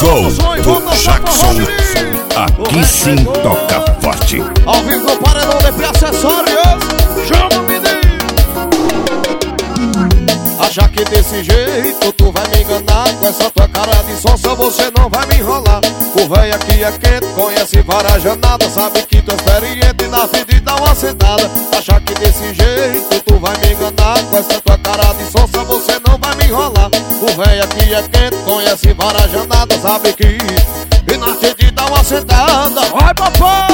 Gol do Jackson. Aqui sim toca forte. Ao vivo no paredão de acessórios. Chama, menino. Achar que desse jeito tu vai me enganar. Com essa tua cara de sonsa você não vai me enrolar. O véio aqui é quente, conhece várias janadas. Sabe que tu é experiente na vida e dá uma sentada. Achar que desse jeito tu vai me enganar. Com essa tua cara de sonsa você não vai me enrolar. O véio aqui é quente, conhece várias janadas. Sabe que e na vida e dá uma sentada. Vai, papai!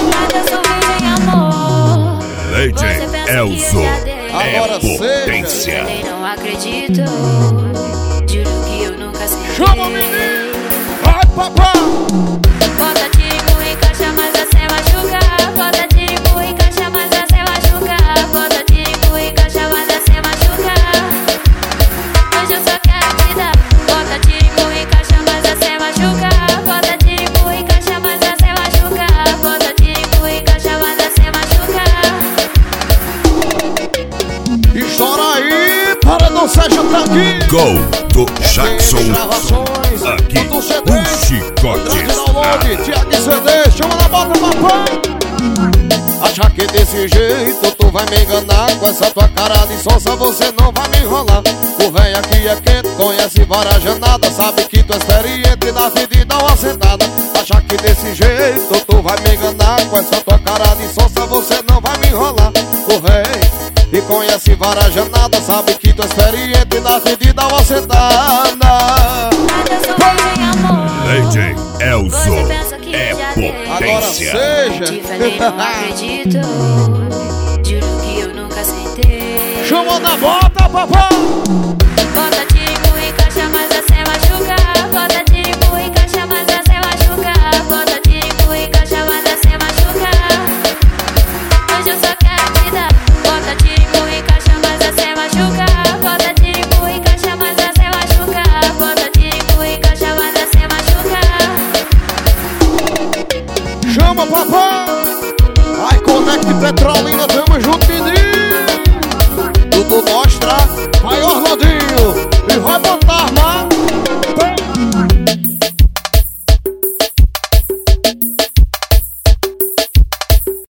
Lady Elzo Agora potência. Não acredito, juro que eu nunca senti. Chama, menino! Vai, papai! Bota tiro e encaixa, mas você machuca. Bota tiro e encaixa, mas você machuca. Bota tiro e encaixa, mas você machuca. Hoje eu só quero te dar. Bota tiro e encaixa, mas você machuca. Bota tiro e encaixa, mas você machuca. Bota tiro e encaixa, mas você machuca. Estoura aí, para não se juntar aqui. Gol do Jackson. Aqui o chicote. Tiago CD, chama na bota, papai. Achar que desse jeito tu vai me enganar. Com essa tua cara de sonsa você não vai me enrolar. O véio aqui é quente, conhece várias janadas. Sabe que tu é experiente na vida e dá uma sentada. Achar que desse jeito tu vai me enganar. Com essa tua cara de sonsa você não vai me enrolar. O véio e conhece várias janadas. Sabe que tu é experiente na vida e dá uma sentada. Lady Elzo é Agora potência. seja. Te falei, não acredito, juro que eu nunca sentei. Chama na bota, papai. Bota tiro e encaixa, mas você machuca. Bota tiro e encaixa, mas você machuca. Bota tiro e encaixa, mas você machuca. Hoje eu só quero te dar. Bota tiro e encaixa, mas você machuca. Bota tiro e encaixa, mas você machuca. Bota tiro e encaixa, mas você machuca. Chama, papai. Ai, conecte petróleo